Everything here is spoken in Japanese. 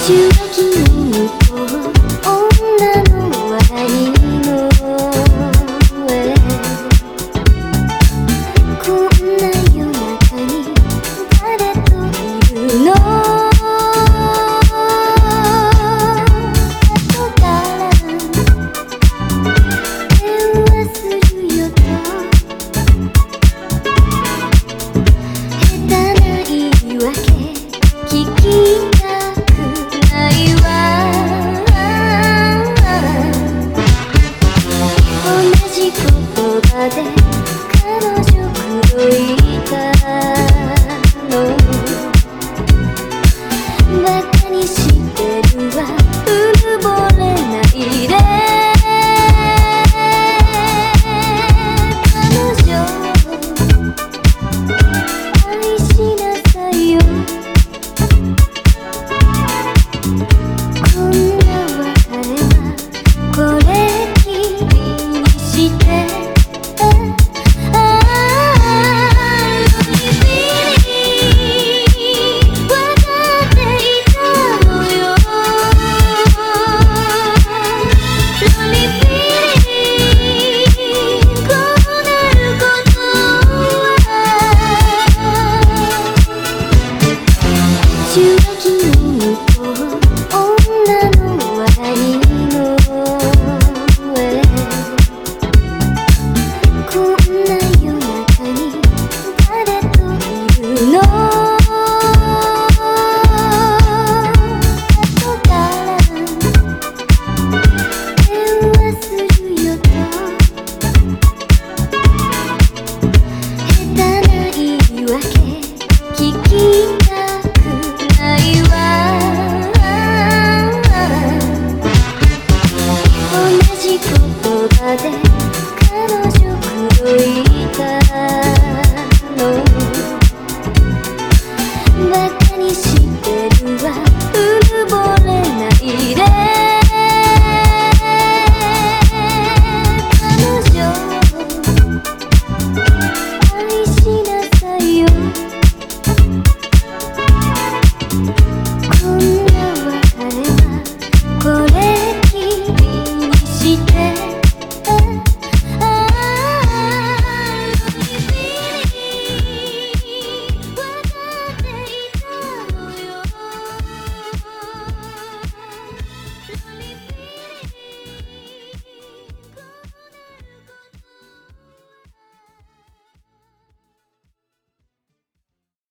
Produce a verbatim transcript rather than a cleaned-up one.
受話器の向こう、女の笑いの上、こんな夜中に誰といるの？後から電話するよと下手な言い訳聞きで彼女口説いたのバカにしてるわうぬぼれないで彼女愛しなさいよこんな別れはこれっきりにして受話器の向こう、女の笑いの上、こんな夜中に誰といるの？後から電話するよと下手な言い訳聞きで彼女口説いたの